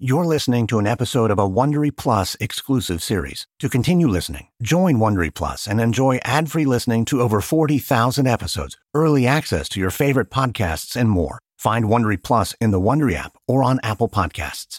You're listening to an episode of a Wondery Plus exclusive series. To continue listening, join Wondery Plus and enjoy ad-free listening to over 40,000 episodes, early access to your favorite podcasts, and more. Find Wondery Plus in the Wondery app or on Apple Podcasts.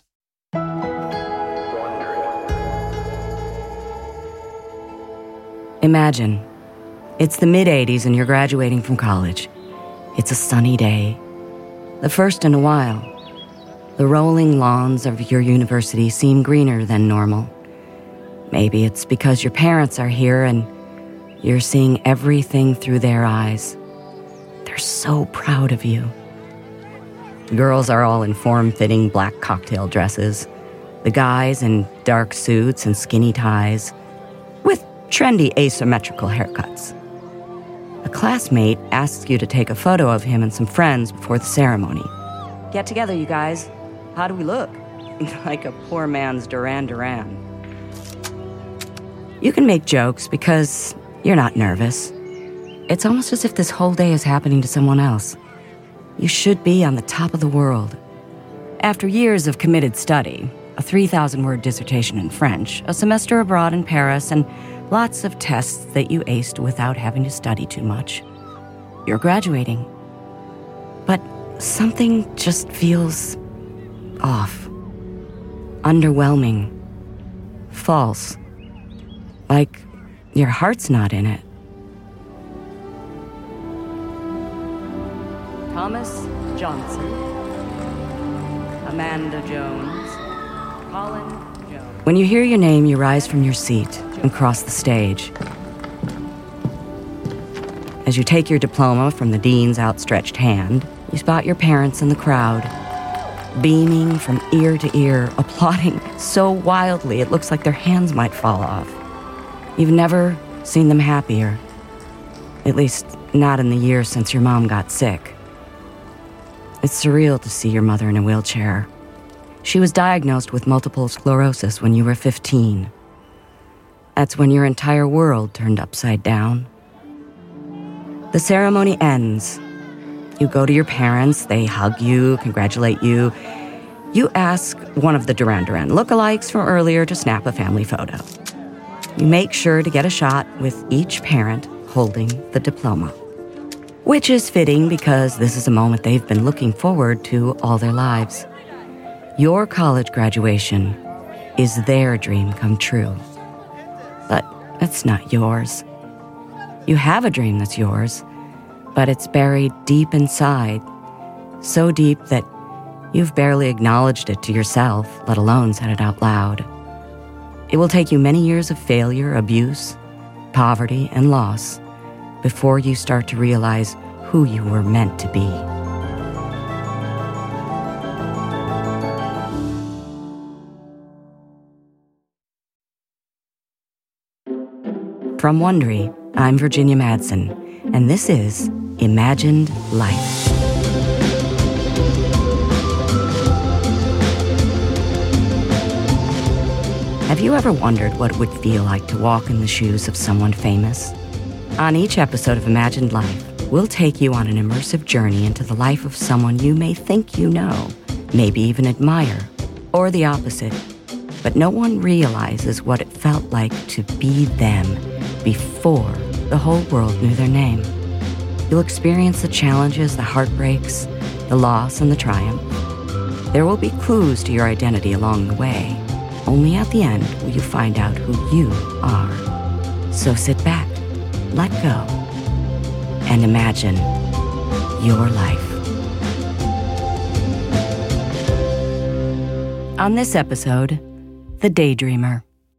Imagine, it's the mid-'80s and you're graduating from college. It's a sunny day, the first in a while. The rolling lawns of your university seem greener than normal. Maybe it's because your parents are here and you're seeing everything through their eyes. They're so proud of you. The girls are all in form-fitting black cocktail dresses. The guys in dark suits and skinny ties, with trendy asymmetrical haircuts. A classmate asks you to take a photo of him and some friends before the ceremony. Get together, you guys. How do we look? Like a poor man's Duran Duran. You can make jokes because you're not nervous. It's almost as if this whole day is happening to someone else. You should be on the top of the world. After years of committed study, a 3,000-word dissertation in French, a semester abroad in Paris, and lots of tests that you aced without having to study too much, you're graduating. But something just feels off, underwhelming, false, like your heart's not in it. Thomas Johnson, Amanda Jones, Colin Jones. When you hear your name, you rise from your seat and cross the stage. As you take your diploma from the dean's outstretched hand, you spot your parents in the crowd, beaming from ear to ear, applauding so wildly it looks like their hands might fall off. You've never seen them happier, at least not in the year since your mom got sick. It's surreal to see your mother in a wheelchair. She was diagnosed with multiple sclerosis when you were 15. That's when your entire world turned upside down. The ceremony ends. You go to your parents, they hug you, congratulate you. You ask one of the Duran Duran lookalikes from earlier to snap a family photo. You make sure to get a shot with each parent holding the diploma, which is fitting because this is a moment they've been looking forward to all their lives. Your college graduation is their dream come true, but it's not yours. You have a dream that's yours, but it's buried deep inside, so deep that you've barely acknowledged it to yourself, let alone said it out loud. It will take you many years of failure, abuse, poverty, and loss before you start to realize who you were meant to be. From Wondery, I'm Virginia Madsen, and this is Imagined Life. Have you ever wondered what it would feel like to walk in the shoes of someone famous? On each episode of Imagined Life, we'll take you on an immersive journey into the life of someone you may think you know, maybe even admire, or the opposite. But no one realizes what it felt like to be them before the whole world knew their name. You'll experience the challenges, the heartbreaks, the loss, and the triumph. There will be clues to your identity along the way. Only at the end will you find out who you are. So sit back, let go, and imagine your life. On this episode, The Daydreamer.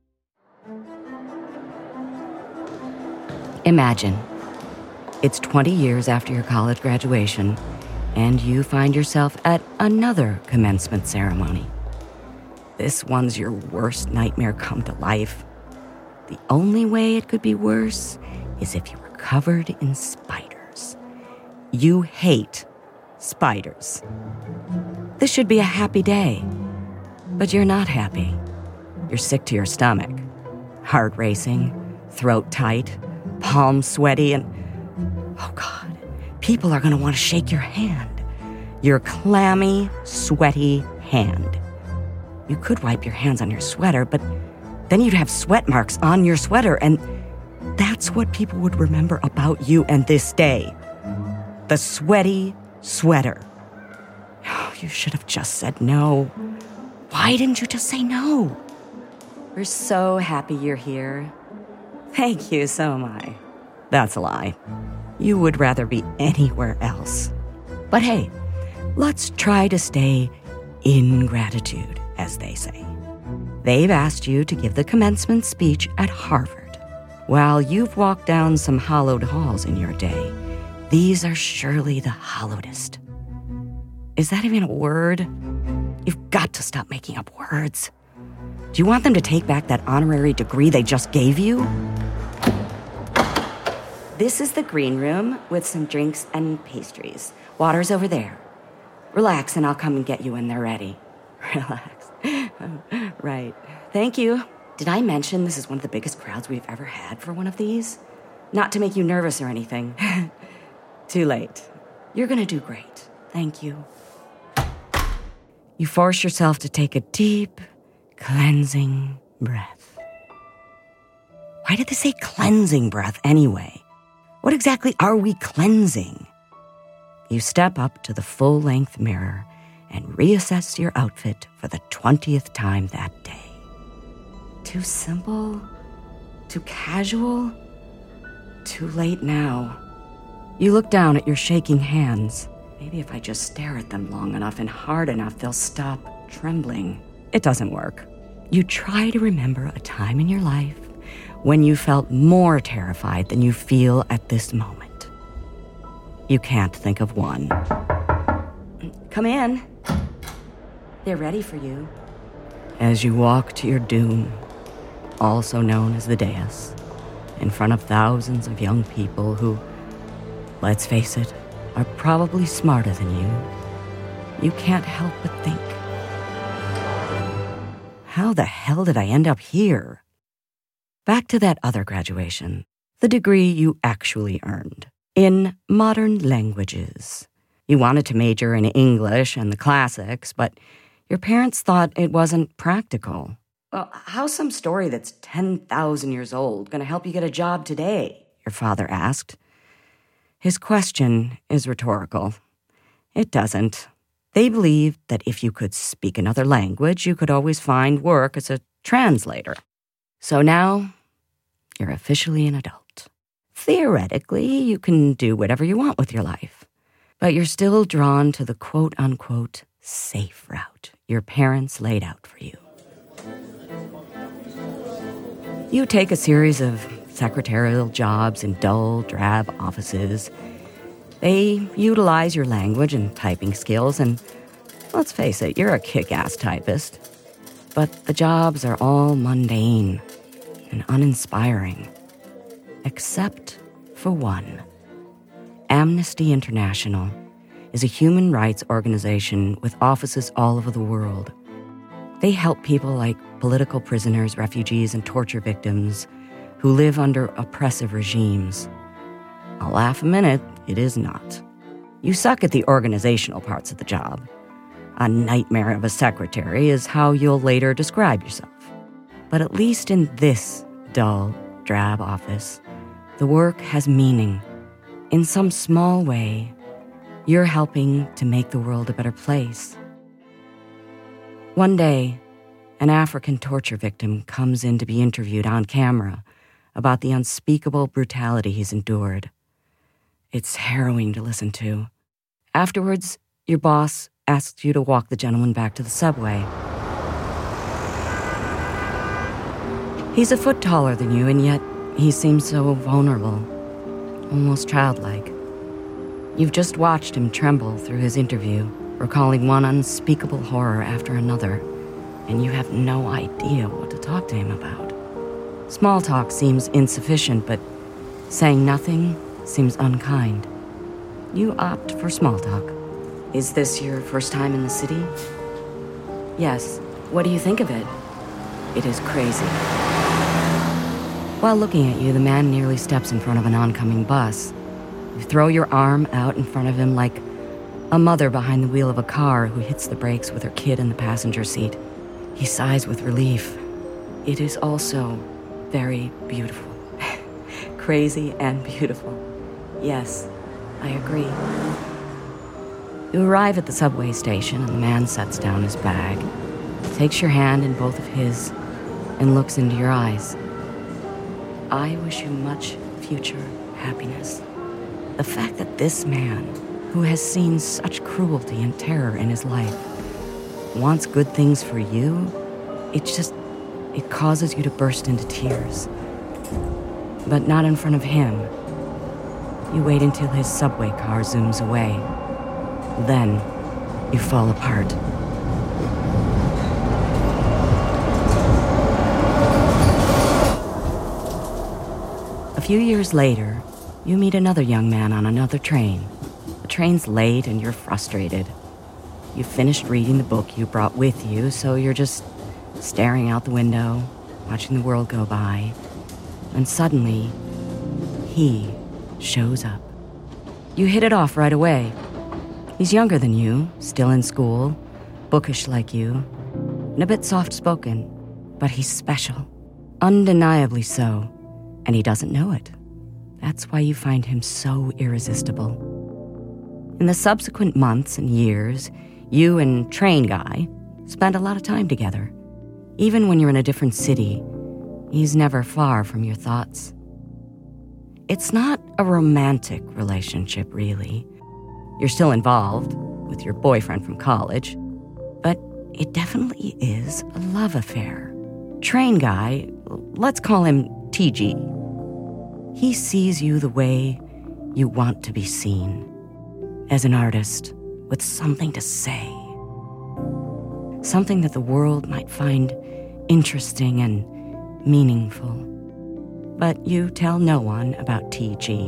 Imagine. It's 20 years after your college graduation, and you find yourself at another commencement ceremony. This one's your worst nightmare come to life. The only way it could be worse is if you were covered in spiders. You hate spiders. This should be a happy day, but you're not happy. You're sick to your stomach, heart racing, throat tight, palms sweaty, and, oh God, people are gonna wanna shake your hand. Your clammy, sweaty hand. You could wipe your hands on your sweater, but then you'd have sweat marks on your sweater, and that's what people would remember about you and this day. The sweaty sweater. Oh, you should have just said no. Why didn't you just say no? We're so happy you're here. Thank you, so am I. That's a lie. You would rather be anywhere else. But hey, let's try to stay in gratitude, as they say. They've asked you to give the commencement speech at Harvard. While you've walked down some hollowed halls in your day, these are surely the hollowedest. Is that even a word? You've got to stop making up words. Do you want them to take back that honorary degree they just gave you? This is the green room with some drinks and pastries. Water's over there. Relax and I'll come and get you when they're ready. Relax. Right. Thank you. Did I mention this is one of the biggest crowds we've ever had for one of these? Not to make you nervous or anything. Too late. You're gonna do great. Thank you. You force yourself to take a deep, cleansing breath. Why did they say cleansing breath anyway? What exactly are we cleansing? You step up to the full-length mirror and reassess your outfit for the 20th time that day. Too simple? Too casual? Too late now. You look down at your shaking hands. Maybe if I just stare at them long enough and hard enough, they'll stop trembling. It doesn't work. You try to remember a time in your life when you felt more terrified than you feel at this moment. You can't think of one. Come in. They're ready for you. As you walk to your doom, also known as the dais, in front of thousands of young people who, let's face it, are probably smarter than you can't help but think, how the hell did I end up here? Back to that other graduation, the degree you actually earned, in modern languages. You wanted to major in English and the classics, but your parents thought it wasn't practical. Well, how's some story that's 10,000 years old going to help you get a job today? Your father asked. His question is rhetorical. It doesn't. They believed that if you could speak another language, you could always find work as a translator. So now, you're officially an adult. Theoretically, you can do whatever you want with your life, but you're still drawn to the quote-unquote safe route your parents laid out for you. You take a series of secretarial jobs in dull, drab offices. They utilize your language and typing skills, and let's face it, you're a kick-ass typist. But the jobs are all mundane and uninspiring, except for one. Amnesty International is a human rights organization with offices all over the world. They help people like political prisoners, refugees, and torture victims who live under oppressive regimes. I'll laugh a minute, it is not. You suck at the organizational parts of the job. A nightmare of a secretary is how you'll later describe yourself. But at least in this dull, drab office, the work has meaning. In some small way, you're helping to make the world a better place. One day, an African torture victim comes in to be interviewed on camera about the unspeakable brutality he's endured. It's harrowing to listen to. Afterwards, your boss asks you to walk the gentleman back to the subway. He's a foot taller than you, and yet he seems so vulnerable, almost childlike. You've just watched him tremble through his interview, recalling one unspeakable horror after another, and you have no idea what to talk to him about. Small talk seems insufficient, but saying nothing seems unkind. You opt for small talk. Is this your first time in the city? Yes. What do you think of it? It is crazy. While looking at you, the man nearly steps in front of an oncoming bus. You throw your arm out in front of him like a mother behind the wheel of a car who hits the brakes with her kid in the passenger seat. He sighs with relief. It is also very beautiful. Crazy and beautiful. Yes, I agree. You arrive at the subway station and the man sets down his bag, takes your hand in both of his, and looks into your eyes. I wish you much future happiness. The fact that this man, who has seen such cruelty and terror in his life, wants good things for you, it causes you to burst into tears. But not in front of him. You wait until his subway car zooms away. Then, you fall apart. A few years later, you meet another young man on another train. The train's late and you're frustrated. You've finished reading the book you brought with you, so you're just staring out the window, watching the world go by. And suddenly, he shows up. You hit it off right away. He's younger than you, still in school, bookish like you, and a bit soft-spoken, but he's special, undeniably so, and he doesn't know it. That's why you find him so irresistible. In the subsequent months and years, you and Train Guy spend a lot of time together. Even when you're in a different city, he's never far from your thoughts. It's not a romantic relationship, really. You're still involved with your boyfriend from college, but it definitely is a love affair. Train Guy, let's call him TG. He sees you the way you want to be seen, as an artist with something to say. Something that the world might find interesting and meaningful. But you tell no one about TG.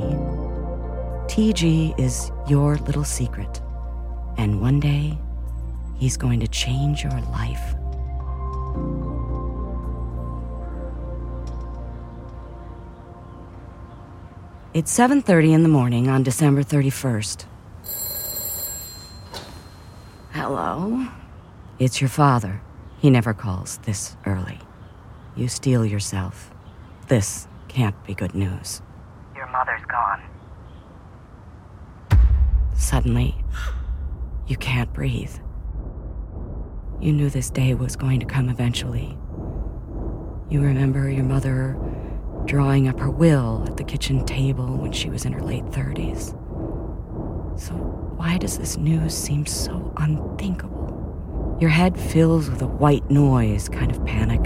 TG is your little secret, and one day, he's going to change your life. It's 7:30 in the morning on December 31st. Hello? It's your father. He never calls this early. You steel yourself. This can't be good news. Your mother's gone. Suddenly, you can't breathe. You knew this day was going to come eventually. You remember your mother drawing up her will at the kitchen table when she was in her late 30s. So why does this news seem so unthinkable? Your head fills with a white noise kind of panic.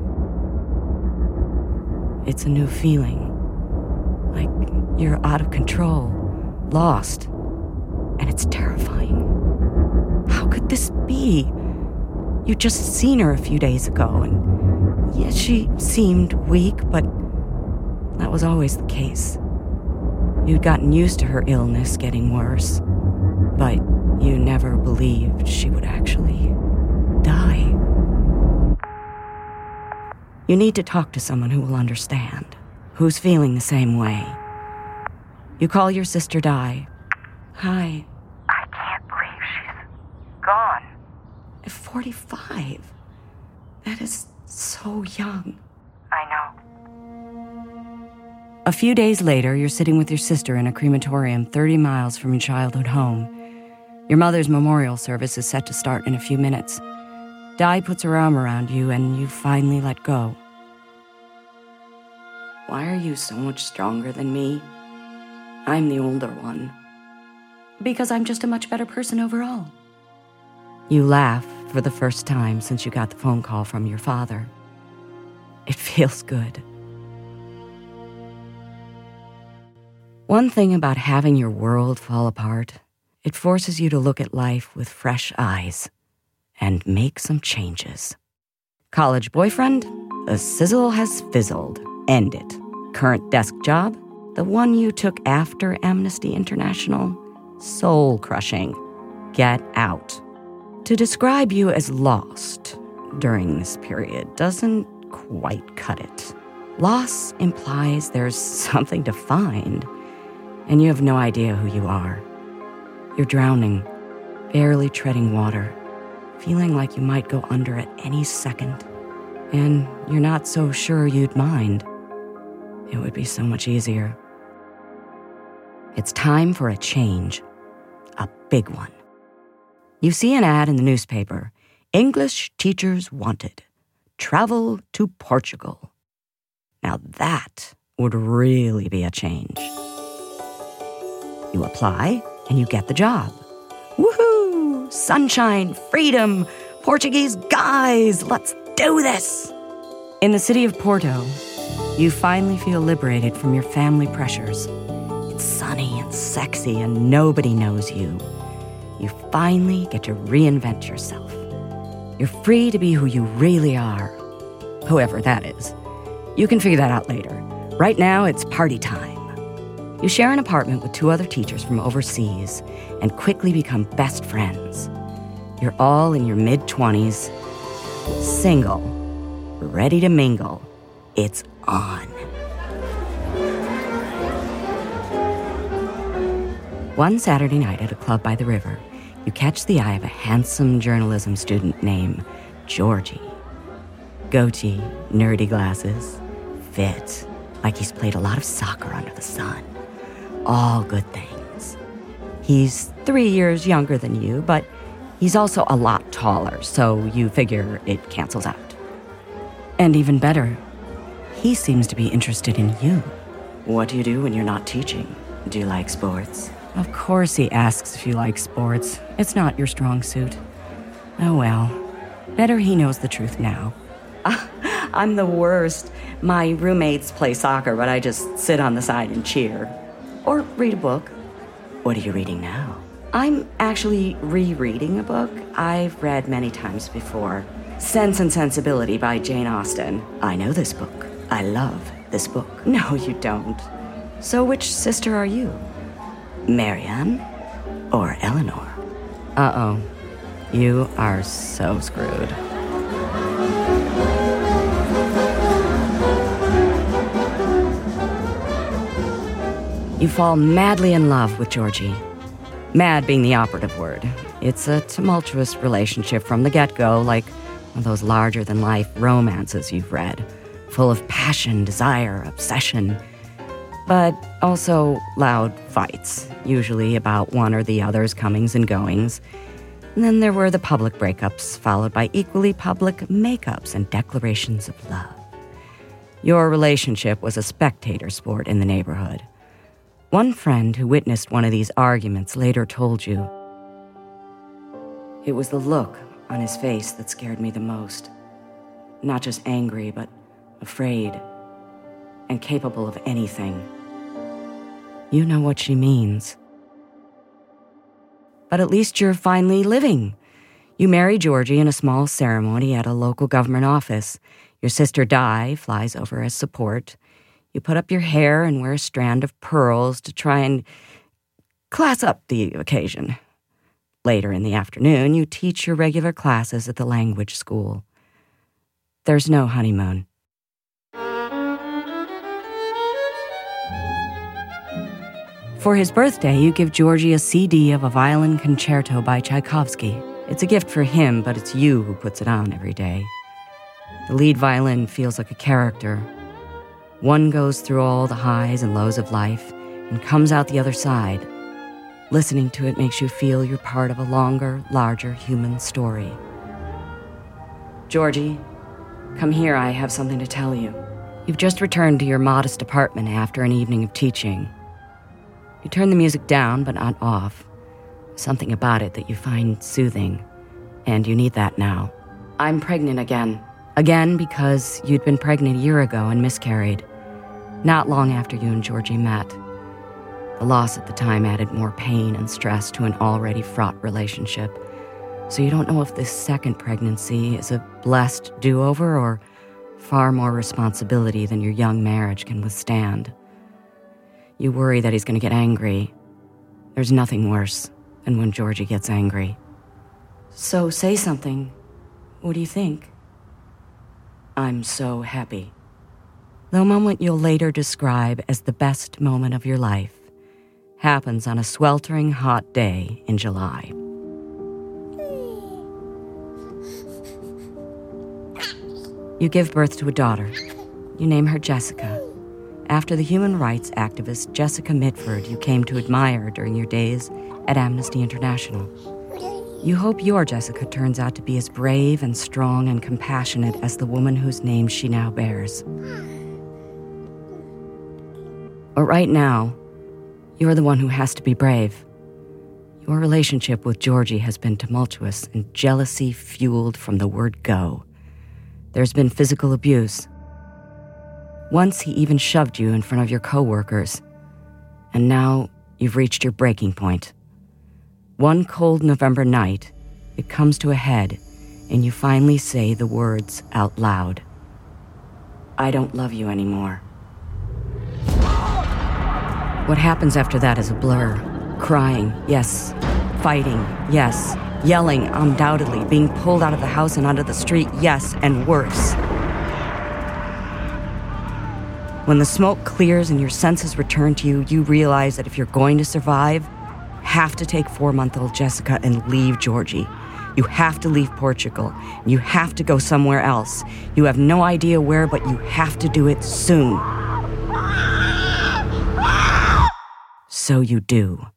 It's a new feeling, like you're out of control, lost, and it's terrifying. How could this be? You'd just seen her a few days ago, and yes, she seemed weak, but that was always the case. You'd gotten used to her illness getting worse, but you never believed she would actually die. You need to talk to someone who will understand, who's feeling the same way. You call your sister Di. Hi. I can't believe she's gone. At 45. That is so young. I know. A few days later, you're sitting with your sister in a crematorium 30 miles from your childhood home. Your mother's memorial service is set to start in a few minutes. Di puts her arm around you, and you finally let go. Why are you so much stronger than me? I'm the older one. Because I'm just a much better person overall. You laugh for the first time since you got the phone call from your father. It feels good. One thing about having your world fall apart, it forces you to look at life with fresh eyes and make some changes. College boyfriend? The sizzle has fizzled. End it. Current desk job? The one you took after Amnesty International? Soul-crushing. Get out. To describe you as lost during this period doesn't quite cut it. Loss implies there's something to find, and you have no idea who you are. You're drowning, barely treading water. feeling like you might go under at any second. And you're not so sure you'd mind. It would be so much easier. It's time for a change. A big one. You see an ad in the newspaper. English teachers wanted. Travel to Portugal. Now that would really be a change. You apply and you get the job. Woohoo! Sunshine, freedom, Portuguese guys, let's do this! In the city of Porto, you finally feel liberated from your family pressures. It's sunny and sexy and nobody knows you. You finally get to reinvent yourself. You're free to be who you really are, whoever that is. You can figure that out later. Right now, it's party time. You share an apartment with 2 other teachers from overseas and quickly become best friends. You're all in your mid-20s, single, ready to mingle. It's on. One Saturday night at a club by the river, you catch the eye of a handsome journalism student named Georgie. Goatee, nerdy glasses, fit, like he's played a lot of soccer under the sun. All good things. He's 3 years younger than you, but he's also a lot taller, so you figure it cancels out. And even better, he seems to be interested in you. What do you do when you're not teaching? Do you like sports? Of course he asks if you like sports. It's not your strong suit. Oh well, better he knows the truth now. I'm the worst. My roommates play soccer, but I just sit on the side and cheer. Or read a book. What are you reading now? I'm actually rereading a book I've read many times before. Sense and Sensibility by Jane Austen. I know this book. I love this book. No, you don't. So which sister are you? Marianne or Eleanor? Uh-oh. You are so screwed. You fall madly in love with Georgie. Mad being the operative word. It's a tumultuous relationship from the get-go, like one of those larger-than-life romances you've read, full of passion, desire, obsession, but also loud fights, usually about one or the other's comings and goings. And then there were the public breakups, followed by equally public makeups and declarations of love. Your relationship was a spectator sport in the neighborhood. One friend who witnessed one of these arguments later told you, "It was the look on his face that scared me the most. Not just angry, but afraid and capable of anything." You know what she means. But at least you're finally living. You marry Georgie in a small ceremony at a local government office. Your sister Di flies over as support. You put up your hair and wear a strand of pearls to try and class up the occasion. Later in the afternoon, you teach your regular classes at the language school. There's no honeymoon. For his birthday, you give Georgie a CD of a violin concerto by Tchaikovsky. It's a gift for him, but it's you who puts it on every day. The lead violin feels like a character. One goes through all the highs and lows of life and comes out the other side. Listening to it makes you feel you're part of a longer, larger human story. Georgie, come here, I have something to tell you. You've just returned to your modest apartment after an evening of teaching. You turn the music down, but not off. Something about it that you find soothing, and you need that now. I'm pregnant again. Again because you'd been pregnant a year ago and miscarried. Not long after you and Georgie met. The loss at the time added more pain and stress to an already fraught relationship. So you don't know if this second pregnancy is a blessed do-over or far more responsibility than your young marriage can withstand. You worry that he's going to get angry. There's nothing worse than when Georgie gets angry. So say something. What do you think? I'm so happy. The moment you'll later describe as the best moment of your life happens on a sweltering hot day in July. You give birth to a daughter. You name her Jessica, after the human rights activist Jessica Mitford you came to admire during your days at Amnesty International. You hope your Jessica turns out to be as brave and strong and compassionate as the woman whose name she now bears. But right now, you're the one who has to be brave. Your relationship with Georgie has been tumultuous and jealousy fueled from the word go. There's been physical abuse. Once he even shoved you in front of your coworkers. And now you've reached your breaking point. One cold November night, it comes to a head, and you finally say the words out loud. I don't love you anymore. What happens after that is a blur. Crying, yes. Fighting, yes. Yelling, undoubtedly. Being pulled out of the house and onto the street, yes, and worse. When the smoke clears and your senses return to you, you realize that if you're going to survive, have to take 4-month-old Jessica and leave Georgie. You have to leave Portugal. You have to go somewhere else. You have no idea where, but you have to do it soon. So you do.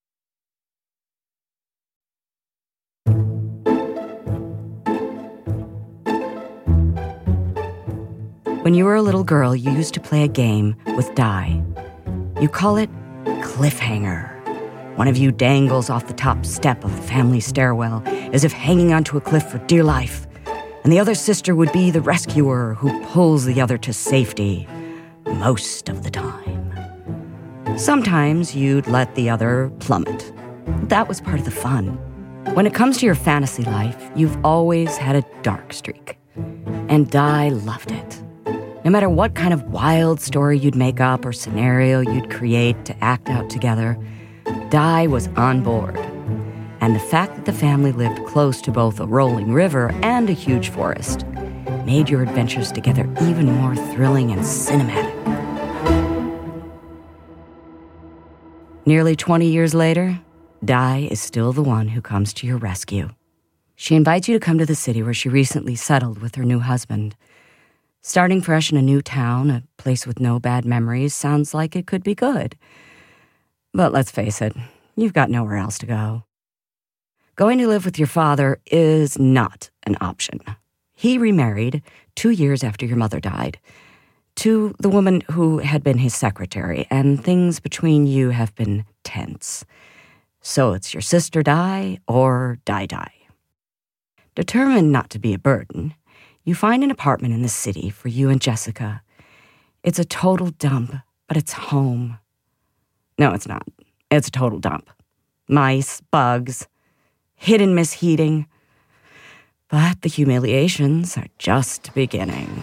When you were a little girl, you used to play a game with Di. You call it cliffhanger. One of you dangles off the top step of the family stairwell as if hanging onto a cliff for dear life, and the other sister would be the rescuer who pulls the other to safety most of the time. Sometimes you'd let the other plummet. That was part of the fun. When it comes to your fantasy life, you've always had a dark streak, and Di loved it. No matter what kind of wild story you'd make up or scenario you'd create to act out together, Di was on board. And the fact that the family lived close to both a rolling river and a huge forest made your adventures together even more thrilling and cinematic. Nearly 20 years later, Di is still the one who comes to your rescue. She invites you to come to the city where she recently settled with her new husband. Starting fresh in a new town, a place with no bad memories, sounds like it could be good. But let's face it, you've got nowhere else to go. Going to live with your father is not an option. He remarried 2 years after your mother died to the woman who had been his secretary, and things between you have been tense. So it's your sister Di or Di. Determined not to be a burden, you find an apartment in the city for you and Jessica. It's a total dump, but it's home. No, it's not. It's a total dump. Mice, bugs, hidden misheating. But the humiliations are just beginning.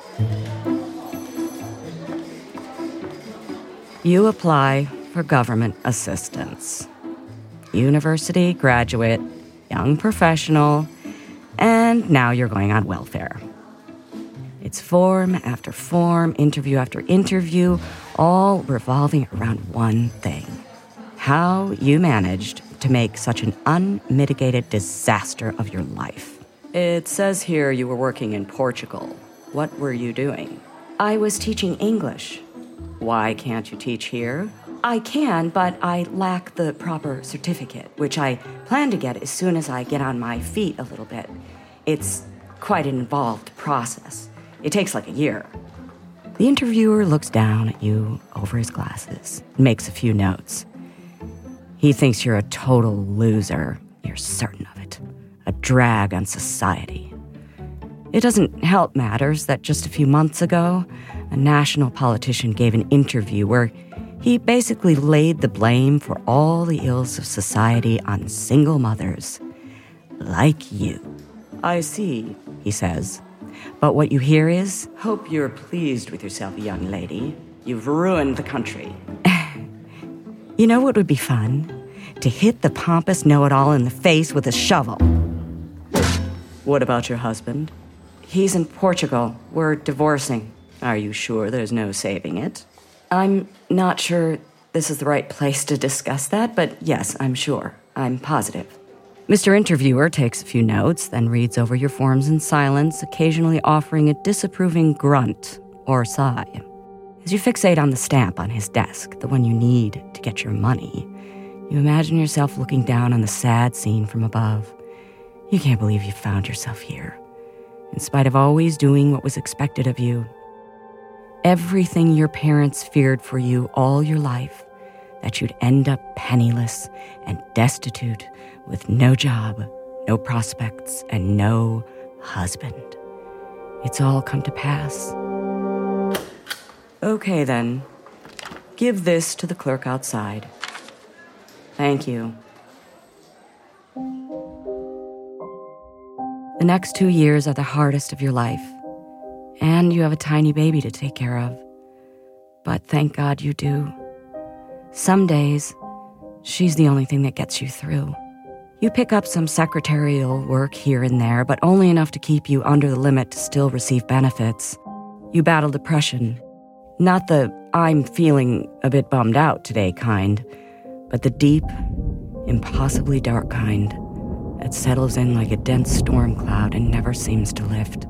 You apply for government assistance. University graduate, young professional, and now you're going on welfare. It's form after form, interview after interview, all revolving around one thing. How you managed to make such an unmitigated disaster of your life. It says here you were working in Portugal. What were you doing? I was teaching English. Why can't you teach here? I can, but I lack the proper certificate, which I plan to get as soon as I get on my feet a little bit. It's quite an involved process. It takes like a year. The interviewer looks down at you over his glasses and makes a few notes. He thinks you're a total loser. You're certain of it. A drag on society. It doesn't help matters that just a few months ago, a national politician gave an interview where he basically laid the blame for all the ills of society on single mothers. Like you. I see, he says. But what you hear is, hope you're pleased with yourself, young lady. You've ruined the country. You know what would be fun? To hit the pompous know-it-all in the face with a shovel. What about your husband? He's in Portugal. We're divorcing. Are you sure there's no saving it? I'm not sure this is the right place to discuss that, but yes, I'm sure. I'm positive. Mr. Interviewer takes a few notes, then reads over your forms in silence, occasionally offering a disapproving grunt or sigh. As you fixate on the stamp on his desk, the one you need to get your money, you imagine yourself looking down on the sad scene from above. You can't believe you found yourself here, in spite of always doing what was expected of you. Everything your parents feared for you all your life, that you'd end up penniless and destitute with no job, no prospects, and no husband. It's all come to pass. Okay, then. Give this to the clerk outside. Thank you. The next 2 years are the hardest of your life, and you have a tiny baby to take care of. But thank God you do. Some days, she's the only thing that gets you through. You pick up some secretarial work here and there, but only enough to keep you under the limit to still receive benefits. You battle depression. Not the I'm feeling a bit bummed out today kind, but the deep, impossibly dark kind that settles in like a dense storm cloud and never seems to lift.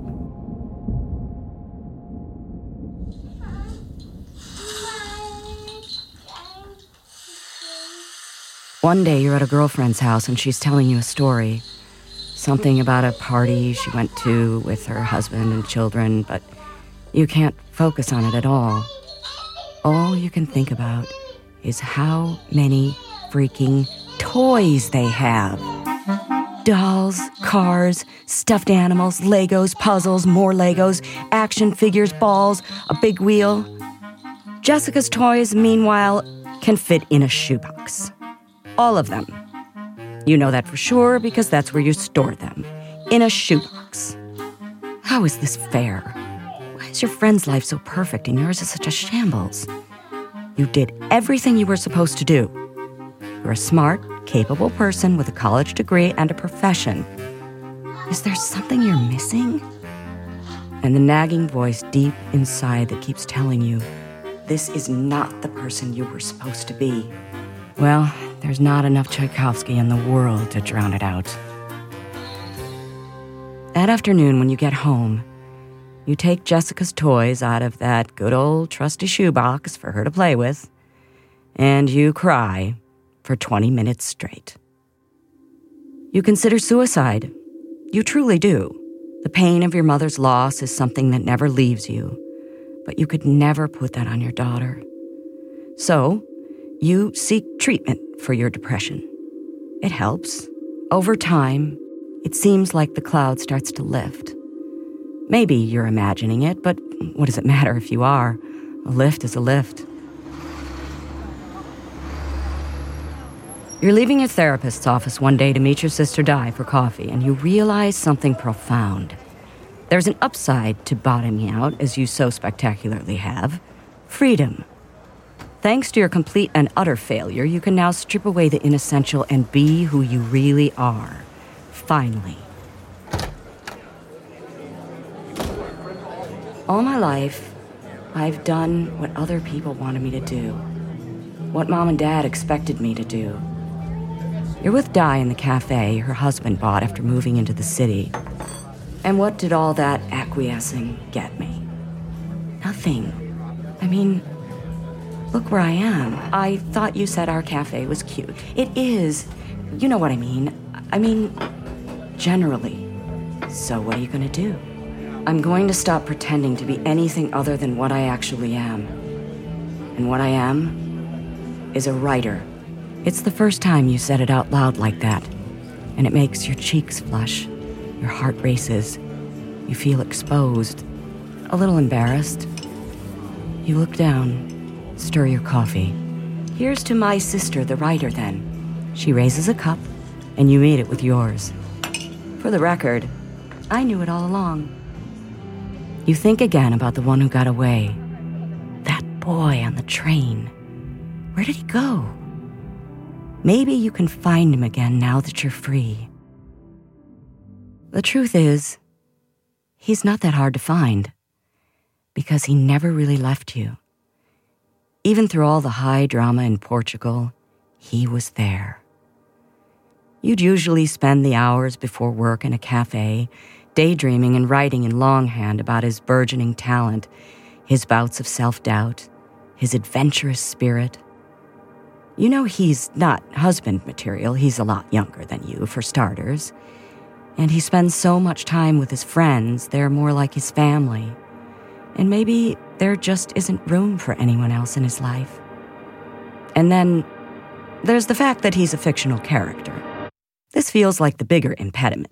One day you're at a girlfriend's house and she's telling you a story. Something about a party she went to with her husband and children, but you can't focus on it at all. All you can think about is how many freaking toys they have. Dolls, cars, stuffed animals, Legos, puzzles, more Legos, action figures, balls, a big wheel. Jessica's toys, meanwhile, can fit in a shoebox. All of them. You know that for sure because that's where you store them. In a shoebox. How is this fair? Why is your friend's life so perfect and yours is such a shambles? You did everything you were supposed to do. You're a smart, capable person with a college degree and a profession. Is there something you're missing? And the nagging voice deep inside that keeps telling you, this is not the person you were supposed to be. Well, there's not enough Tchaikovsky in the world to drown it out. That afternoon when you get home, you take Jessica's toys out of that good old trusty shoebox for her to play with, and you cry for 20 minutes straight. You consider suicide. You truly do. The pain of your mother's loss is something that never leaves you, but you could never put that on your daughter. So, you seek treatment for your depression. It helps. Over time, it seems like the cloud starts to lift. Maybe you're imagining it, but what does it matter if you are? A lift is a lift. You're leaving your therapist's office one day to meet your sister Di for coffee, and you realize something profound. There's an upside to bottoming out, as you so spectacularly have. Freedom. Thanks to your complete and utter failure, you can now strip away the inessential and be who you really are. Finally. All my life, I've done what other people wanted me to do. What Mom and Dad expected me to do. You're with Di in the cafe her husband bought after moving into the city. And what did all that acquiescing get me? Nothing. I mean, look where I am. I thought you said our cafe was cute. It is. You know what I mean. I mean, generally. So what are you gonna do? I'm going to stop pretending to be anything other than what I actually am. And what I am is a writer. It's the first time you said it out loud like that, and it makes your cheeks flush, your heart races, you feel exposed, a little embarrassed. You look down, stir your coffee. Here's to my sister, the writer, then. She raises a cup, and you meet it with yours. For the record, I knew it all along. You think again about the one who got away. That boy on the train. Where did he go? Maybe you can find him again now that you're free. The truth is, he's not that hard to find, because he never really left you. Even through all the high drama in Portugal, he was there. You'd usually spend the hours before work in a cafe, daydreaming and writing in longhand about his burgeoning talent, his bouts of self-doubt, his adventurous spirit. You know he's not husband material. He's a lot younger than you, for starters. And he spends so much time with his friends, they're more like his family. And maybe there just isn't room for anyone else in his life. And then there's the fact that he's a fictional character. This feels like the bigger impediment.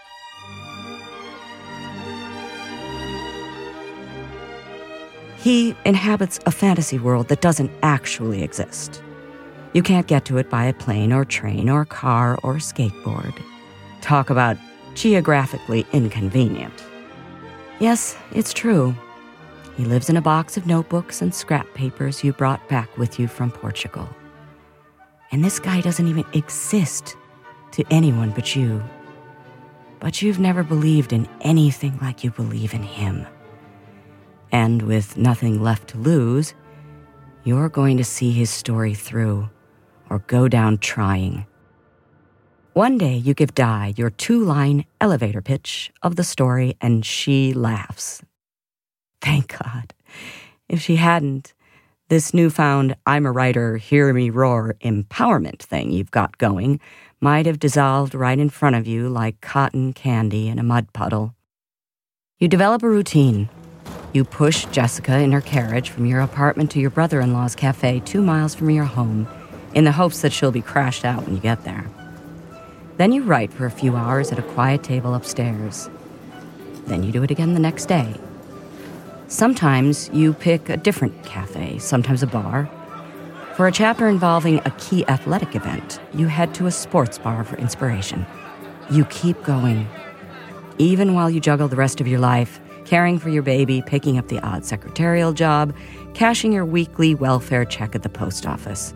He inhabits a fantasy world that doesn't actually exist. You can't get to it by a plane or train or car or skateboard. Talk about geographically inconvenient. Yes, it's true. He lives in a box of notebooks and scrap papers you brought back with you from Portugal. And this guy doesn't even exist to anyone but you. But you've never believed in anything like you believe in him. And with nothing left to lose, you're going to see his story through, or go down trying. One day you give Di your 2-line elevator pitch of the story, and she laughs. Thank God. If she hadn't, this newfound I'm a writer, hear me roar empowerment thing you've got going might have dissolved right in front of you like cotton candy in a mud puddle. You develop a routine. You push Jessica in her carriage from your apartment to your brother-in-law's cafe 2 miles from your home in the hopes that she'll be crashed out when you get there. Then you write for a few hours at a quiet table upstairs. Then you do it again the next day. Sometimes you pick a different cafe, sometimes a bar. For a chapter involving a key athletic event, you head to a sports bar for inspiration. You keep going. Even while you juggle the rest of your life, caring for your baby, picking up the odd secretarial job, cashing your weekly welfare check at the post office.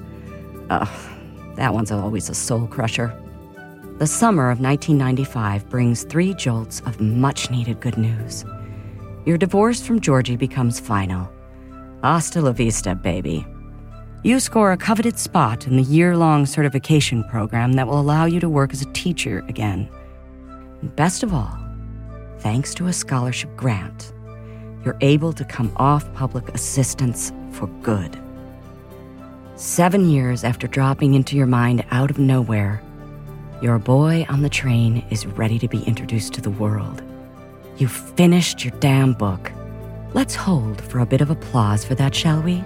That one's always a soul crusher. The summer of 1995 brings 3 jolts of much-needed good news. Your divorce from Georgie becomes final. Hasta la vista, baby. You score a coveted spot in the year-long certification program that will allow you to work as a teacher again. And best of all, thanks to a scholarship grant, you're able to come off public assistance for good. 7 years after dropping into your mind out of nowhere, your boy on the train is ready to be introduced to the world. You've finished your damn book. Let's hold for a bit of applause for that, shall we?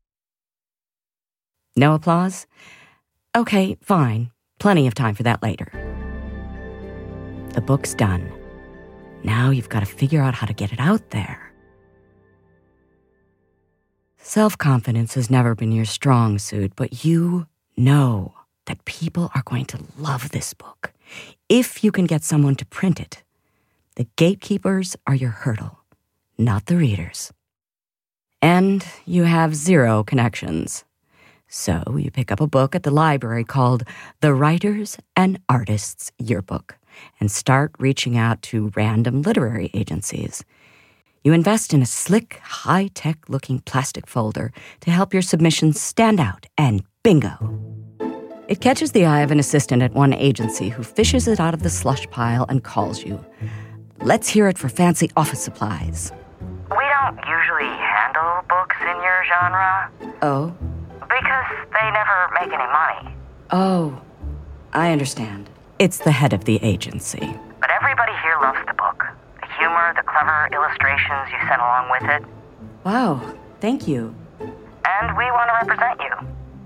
No applause? Okay, fine. Plenty of time for that later. The book's done. Now you've got to figure out how to get it out there. Self-confidence has never been your strong suit, but you know that people are going to love this book if you can get someone to print it. The gatekeepers are your hurdle, not the readers. And you have 0 connections. So you pick up a book at the library called The Writers and Artists Yearbook and start reaching out to random literary agencies. You invest in a slick, high-tech-looking plastic folder to help your submissions stand out, and bingo. It catches the eye of an assistant at one agency who fishes it out of the slush pile and calls you. Let's hear it for fancy office supplies. We don't usually handle books in your genre. Oh? Because they never make any money. Oh, I understand. It's the head of the agency. But everybody here loves the book. The humor, the clever illustrations you sent along with it. Wow, thank you. And we want to represent you.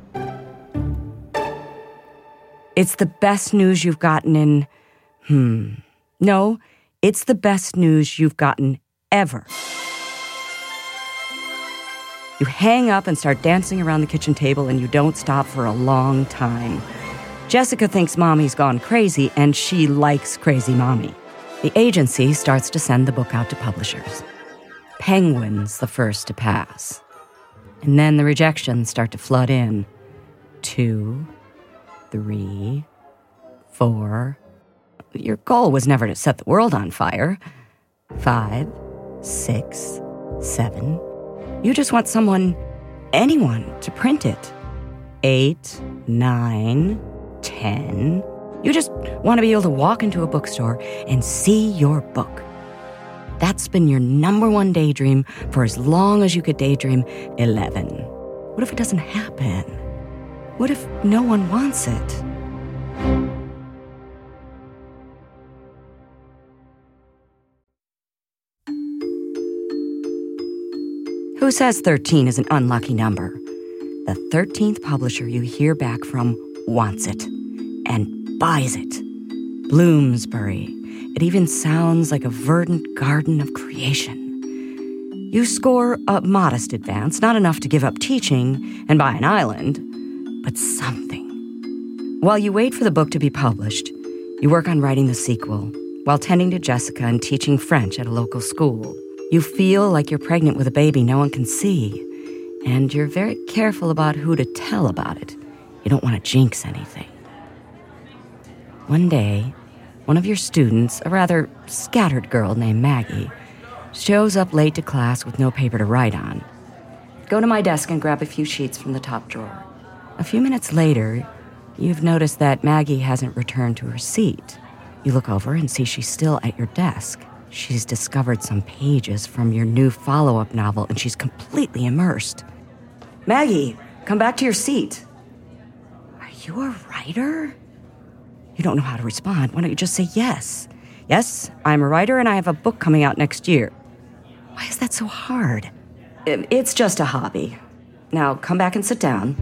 It's the best news you've gotten in... No, it's the best news you've gotten ever. You hang up and start dancing around the kitchen table, and you don't stop for a long time. Jessica thinks Mommy's gone crazy, and she likes crazy Mommy. The agency starts to send the book out to publishers. Penguin's the first to pass. And then the rejections start to flood in. 2, 3, 4. Your goal was never to set the world on fire. 5, 6, 7. You just want someone, anyone, to print it. 8, 9, 10. You just want to be able to walk into a bookstore and see your book. That's been your number one daydream for as long as you could daydream 11. What if it doesn't happen? What if no one wants it? Who says 13 is an unlucky number? The 13th publisher you hear back from wants it and buys it. Bloomsbury. It even sounds like a verdant garden of creation. You score a modest advance, not enough to give up teaching and buy an island, but something. While you wait for the book to be published, you work on writing the sequel while tending to Jessica and teaching French at a local school. You feel like you're pregnant with a baby no one can see, and you're very careful about who to tell about it. You don't want to jinx anything. One day, one of your students, a rather scattered girl named Maggie, shows up late to class with no paper to write on. Go to my desk and grab a few sheets from the top drawer. A few minutes later, you've noticed that Maggie hasn't returned to her seat. You look over and see she's still at your desk. She's discovered some pages from your new follow-up novel, and she's completely immersed. Maggie, come back to your seat. Are you a writer? You don't know how to respond. Why don't you just say yes? Yes, I'm a writer, and I have a book coming out next year. Why is that so hard? It's just a hobby. Now, come back and sit down.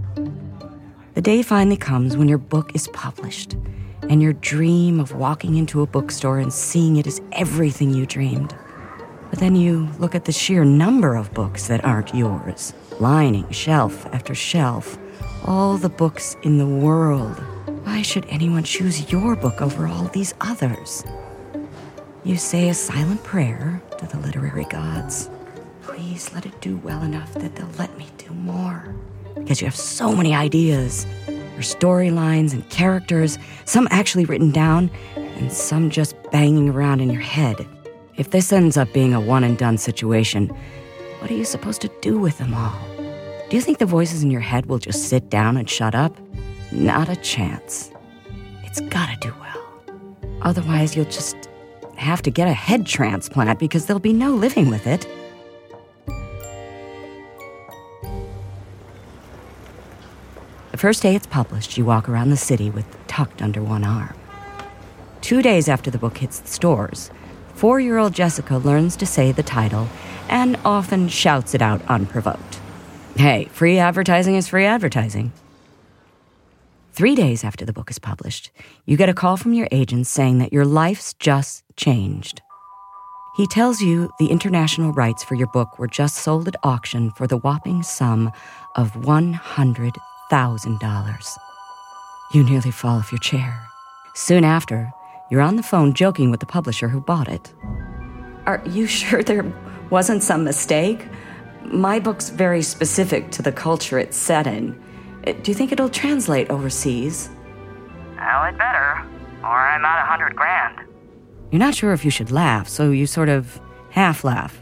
The day finally comes when your book is published, and your dream of walking into a bookstore and seeing it is everything you dreamed. But then you look at the sheer number of books that aren't yours, lining shelf after shelf, all the books in the world. Why should anyone choose your book over all these others? You say a silent prayer to the literary gods. Please let it do well enough that they'll let me do more. Because you have so many ideas. Your storylines and characters, some actually written down, and some just banging around in your head. If this ends up being a one-and-done situation, what are you supposed to do with them all? Do you think the voices in your head will just sit down and shut up? Not a chance. It's gotta do well. Otherwise, you'll just have to get a head transplant because there'll be no living with it. The first day it's published, you walk around the city with tucked under one arm. 2 days after the book hits the stores, 4-year-old Jessica learns to say the title and often shouts it out unprovoked. Hey, free advertising is free advertising. 3 days after the book is published, you get a call from your agent saying that your life's just changed. He tells you the international rights for your book were just sold at auction for the whopping sum of $100,000. You nearly fall off your chair. Soon after, you're on the phone joking with the publisher who bought it. Are you sure there wasn't some mistake? My book's very specific to the culture it's set in. Do you think it'll translate overseas? Well, it better, or I'm out $100,000. You're not sure if you should laugh, so you sort of half laugh.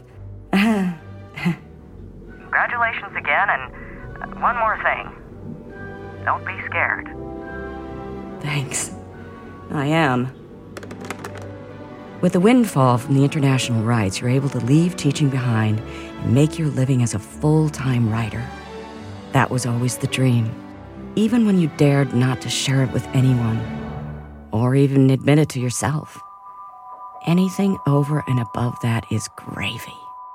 Congratulations again, and one more thing. Don't be scared. Thanks. I am. With the windfall from the international rights, you're able to leave teaching behind and make your living as a full-time writer. That was always the dream, even when you dared not to share it with anyone, or even admit it to yourself. Anything over and above that is gravy.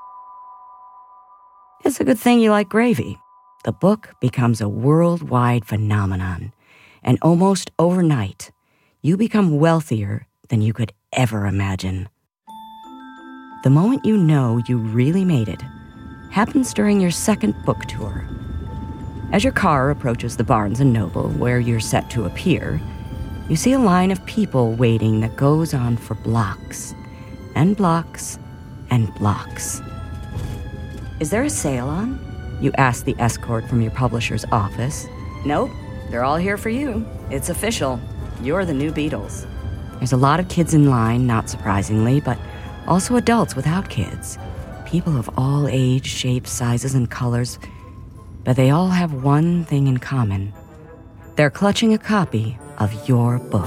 It's a good thing you like gravy. The book becomes a worldwide phenomenon, and almost overnight, you become wealthier than you could ever imagine. The moment you know you really made it happens during your second book tour. As your car approaches the Barnes & Noble, where you're set to appear, you see a line of people waiting that goes on for blocks, and blocks, and blocks. Is there a sale on? You ask the escort from your publisher's office. Nope, they're all here for you. It's official. You're the new Beatles. There's a lot of kids in line, not surprisingly, but also adults without kids. People of all age, shapes, sizes, and colors. But they all have one thing in common. They're clutching a copy of your book.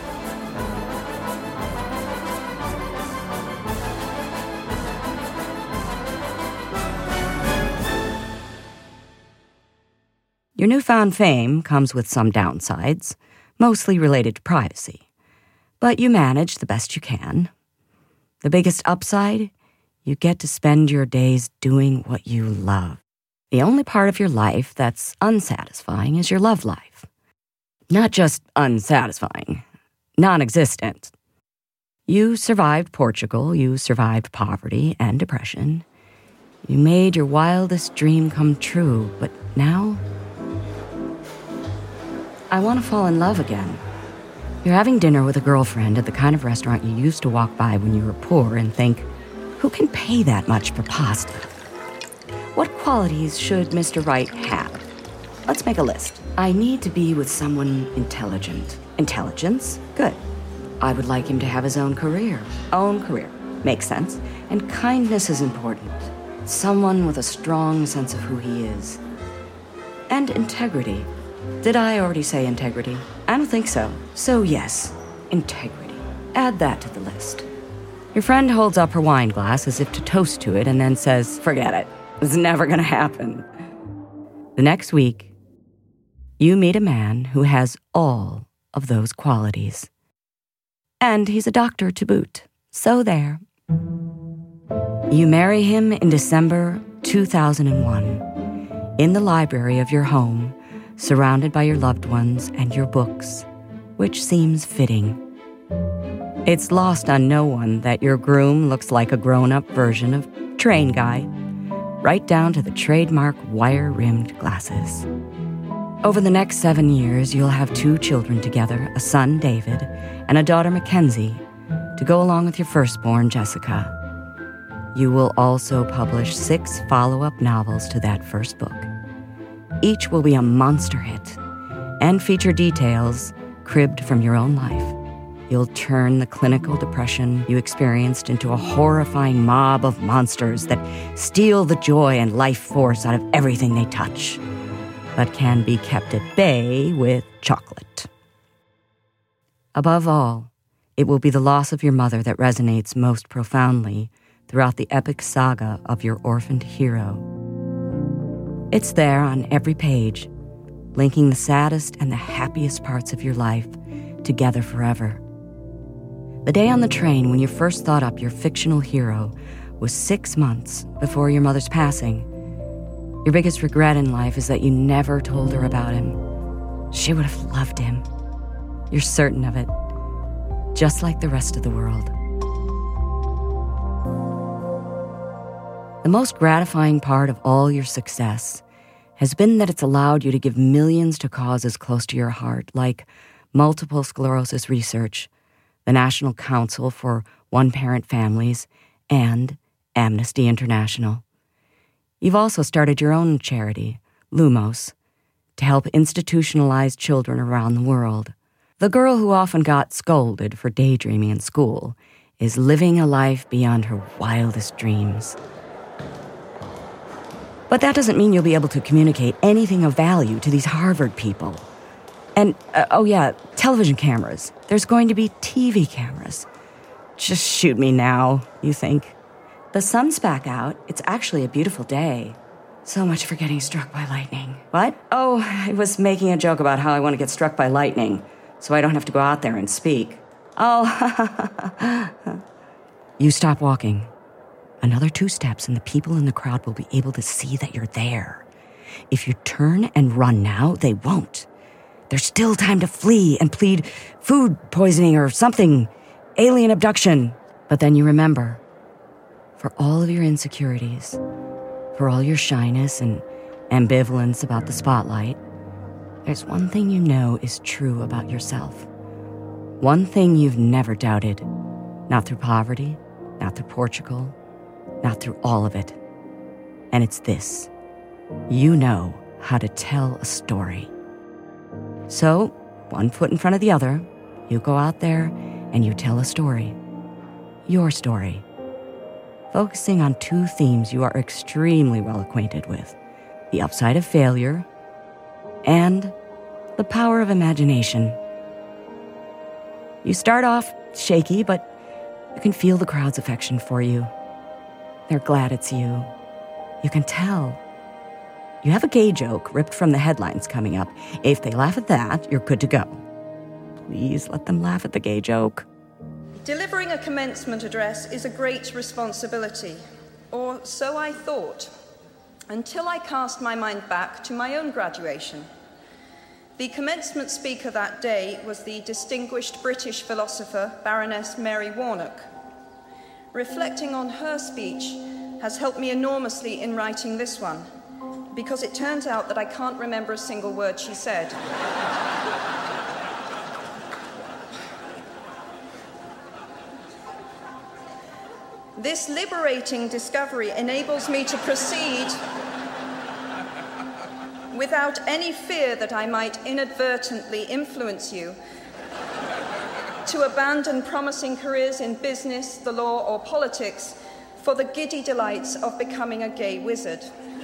Your newfound fame comes with some downsides, mostly related to privacy. But you manage the best you can. The biggest upside? You get to spend your days doing what you love. The only part of your life that's unsatisfying is your love life. Not just unsatisfying, non-existent. You survived Portugal, you survived poverty and depression. You made your wildest dream come true, but now I want to fall in love again. You're having dinner with a girlfriend at the kind of restaurant you used to walk by when you were poor and think, who can pay that much for pasta? What qualities should Mr. Right have? Let's make a list. I need to be with someone intelligent. Intelligence? Good. I would like him to have his own career. Own career. Makes sense. And kindness is important. Someone with a strong sense of who he is. And integrity. Did I already say integrity? I don't think so. So yes, integrity. Add that to the list. Your friend holds up her wine glass as if to toast to it and then says, forget it. It's never gonna happen. The next week, you meet a man who has all of those qualities. And he's a doctor to boot. So there. You marry him in December 2001, in the library of your home, surrounded by your loved ones and your books, which seems fitting. It's lost on no one that your groom looks like a grown-up version of Train Guy, right down to the trademark wire-rimmed glasses. Over the next 7 years, you'll have 2 children together, a son, David, and a daughter, Mackenzie, to go along with your firstborn, Jessica. You will also publish 6 follow-up novels to that first book. Each will be a monster hit and feature details cribbed from your own life. You'll turn the clinical depression you experienced into a horrifying mob of monsters that steal the joy and life force out of everything they touch, but can be kept at bay with chocolate. Above all, it will be the loss of your mother that resonates most profoundly throughout the epic saga of your orphaned hero. It's there on every page, linking the saddest and the happiest parts of your life together forever. The day on the train when you first thought up your fictional hero was 6 months before your mother's passing. Your biggest regret in life is that you never told her about him. She would have loved him. You're certain of it, just like the rest of the world. The most gratifying part of all your success has been that it's allowed you to give millions to causes close to your heart, like multiple sclerosis research, the National Council for One-Parent Families, and Amnesty International. You've also started your own charity, Lumos, to help institutionalized children around the world. The girl who often got scolded for daydreaming in school is living a life beyond her wildest dreams. But that doesn't mean you'll be able to communicate anything of value to these Harvard people. And, television cameras. There's going to be TV cameras. Just shoot me now, you think. The sun's back out. It's actually a beautiful day. So much for getting struck by lightning. What? Oh, I was making a joke about how I want to get struck by lightning, so I don't have to go out there and speak. Oh, You stop walking. Another 2 steps and the people in the crowd will be able to see that you're there. If you turn and run now, they won't. There's still time to flee and plead food poisoning or something, alien abduction. But then you remember, for all of your insecurities, for all your shyness and ambivalence about the spotlight, there's one thing you know is true about yourself. One thing you've never doubted, not through poverty, not through Portugal, not through all of it. And it's this: you know how to tell a story. So, one foot in front of the other, you go out there and you tell a story. Your story. Focusing on 2 themes you are extremely well acquainted with: the upside of failure and the power of imagination. You start off shaky, but you can feel the crowd's affection for you. They're glad it's you. You can tell. You have a gay joke ripped from the headlines coming up. If they laugh at that, you're good to go. Please let them laugh at the gay joke. Delivering a commencement address is a great responsibility, or so I thought, until I cast my mind back to my own graduation. The commencement speaker that day was the distinguished British philosopher Baroness Mary Warnock. Reflecting on her speech has helped me enormously in writing this one, because it turns out that I can't remember a single word she said. This liberating discovery enables me to proceed without any fear that I might inadvertently influence you to abandon promising careers in business, the law, or politics for the giddy delights of becoming a gay wizard.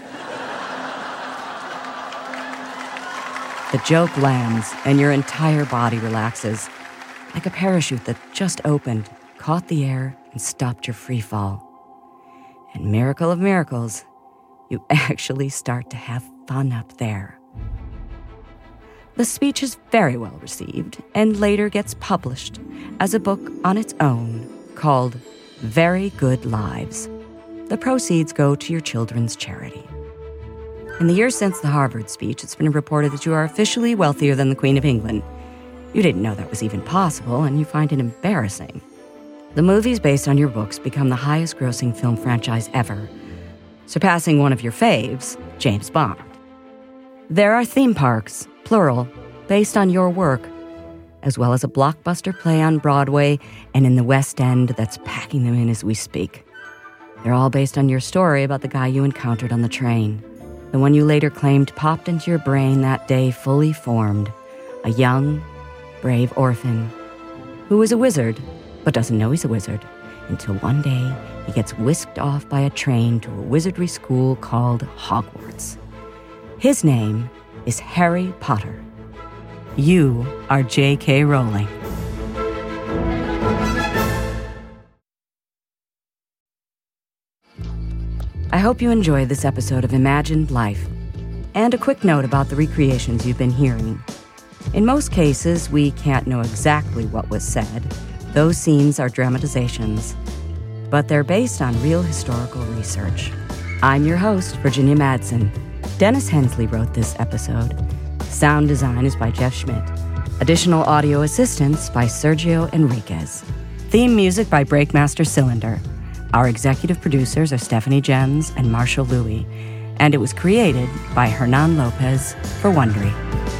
The joke lands, and your entire body relaxes, like a parachute that just opened, caught the air, and stopped your free fall. And miracle of miracles, you actually start to have fun up there. The speech is very well received and later gets published as a book on its own called Very Good Lives. The proceeds go to your children's charity. In the years since the Harvard speech, it's been reported that you are officially wealthier than the Queen of England. You didn't know that was even possible, and you find it embarrassing. The movies based on your books become the highest-grossing film franchise ever, surpassing one of your faves, James Bond. There are theme parks, plural, based on your work, as well as a blockbuster play on Broadway and in the West End that's packing them in as we speak. They're all based on your story about the guy you encountered on the train, the one you later claimed popped into your brain that day fully formed, a young, brave orphan who is a wizard but doesn't know he's a wizard until one day he gets whisked off by a train to a wizardry school called Hogwarts. His name is Harry Potter. You are J.K. Rowling. I hope you enjoy this episode of Imagined Life. And a quick note about the recreations you've been hearing. In most cases, we can't know exactly what was said. Those scenes are dramatizations, but they're based on real historical research. I'm your host, Virginia Madsen. Dennis Hensley wrote this episode. Sound design is by Jeff Schmidt. Additional audio assistance by Sergio Enriquez. Theme music by Breakmaster Cylinder. Our executive producers are Stephanie Jens and Marshall Louie, and it was created by Hernan Lopez for Wondery.